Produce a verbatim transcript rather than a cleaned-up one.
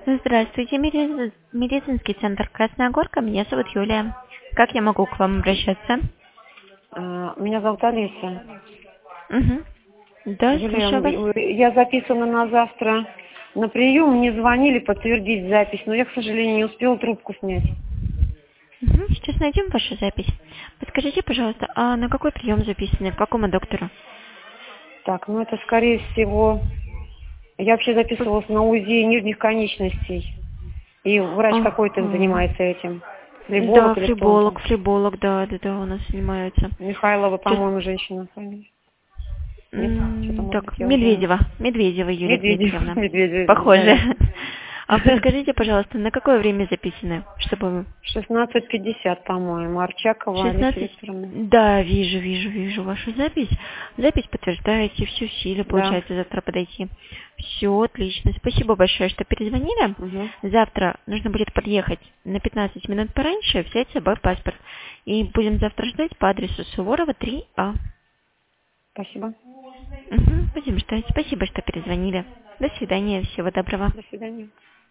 Здравствуйте, меди- медицинский центр Красная Горка. Меня зовут Юлия. Как я могу к вам обращаться? А, Меня зовут Олеся. Угу. Да, слушаю вас. Юлия, я записана на завтра на прием. Мне звонили подтвердить запись, но я, к сожалению, не успела трубку снять. Угу. Сейчас найдем вашу запись. Подскажите, пожалуйста, а на какой прием записаны? К какому доктору? Так, ну это скорее всего... Я вообще записывалась на УЗИ нижних конечностей. И врач какой-то Ага. занимается этим. Да, Флеболог или кто он флеболог, там? флеболог, да, да, да, у нас занимаются. Михайлова, Сейчас, по-моему, женщина. фамилия. Нет? Что-то, м, может быть, так, я уже... Медведева, Медведева Юлия Медведев. Дмитриевна. Медведев, Похоже. да. А подскажите, пожалуйста, на какое время записаны, чтобы... шестнадцать пятьдесят, по-моему. Арчакова Олеся шестнадцать? Викторовна. Да, вижу, вижу, вижу вашу запись. Запись подтверждаете, все в силе, Да. получается завтра подойти. Все отлично. Спасибо большое, что перезвонили. Угу. Завтра нужно будет подъехать на пятнадцать минут пораньше, взять с собой паспорт. И будем завтра ждать по адресу Суворова три А. Спасибо. Угу, будем ждать. Спасибо, что перезвонили. До свидания, всего доброго. До свидания.